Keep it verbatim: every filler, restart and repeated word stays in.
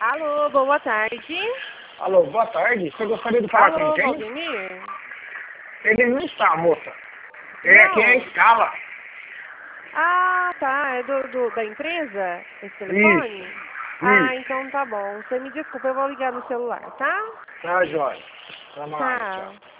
Alô, boa tarde. Alô, boa tarde. Você gostaria de falar Alô, com quem? Valdemir? Ele não está, moça. Ele aqui é a Não. escala. Ah, tá. É do, do- da empresa? Esse telefone? Isso, Ah, isso. então tá bom. Você me desculpa, eu vou ligar no celular, tá? Tá, jóia. Tá mais, tchau. Tchau.